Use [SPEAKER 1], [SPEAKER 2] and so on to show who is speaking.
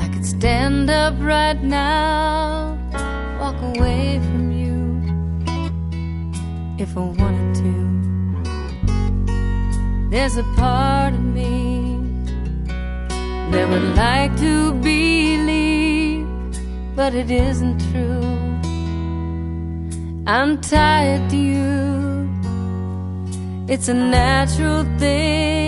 [SPEAKER 1] I could stand up right now, walk away from you if I wanted to. There's a part of me that would like to believe, but it isn't true. I'm tied to you. It's a natural thing